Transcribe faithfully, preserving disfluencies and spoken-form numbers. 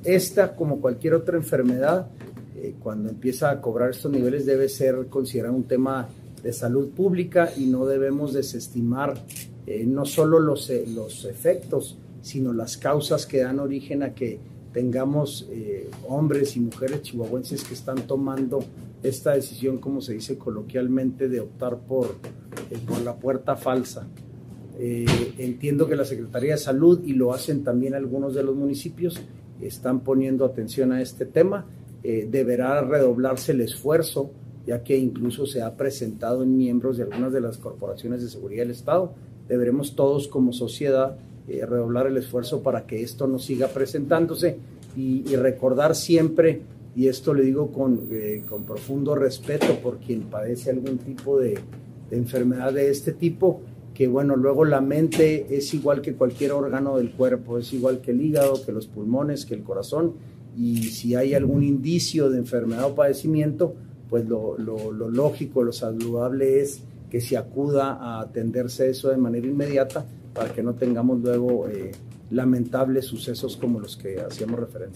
esta, como cualquier otra enfermedad, eh, cuando empieza a cobrar estos niveles debe ser considerado un tema de salud pública y no debemos desestimar eh, no solo los, eh, los efectos, sino las causas que dan origen a que tengamos eh, hombres y mujeres chihuahuenses que están tomando esta decisión, como se dice coloquialmente, de optar por, eh, por la puerta falsa. Eh, entiendo que la Secretaría de Salud, y lo hacen también algunos de los municipios, están poniendo atención a este tema. Eh, deberá redoblarse el esfuerzo, ya que incluso se ha presentado en miembros de algunas de las corporaciones de seguridad del Estado. Deberemos todos como sociedad eh, redoblar el esfuerzo para que esto no siga presentándose y, y recordar siempre, y esto le digo con, eh, con profundo respeto por quien padece algún tipo de, de enfermedad de este tipo, que bueno, luego la mente es igual que cualquier órgano del cuerpo, es igual que el hígado, que los pulmones, que el corazón, y si hay algún indicio de enfermedad o padecimiento, pues lo, lo, lo lógico, lo saludable es que se acuda a atenderse eso de manera inmediata para que no tengamos luego eh, lamentables sucesos como los que hacíamos referencia.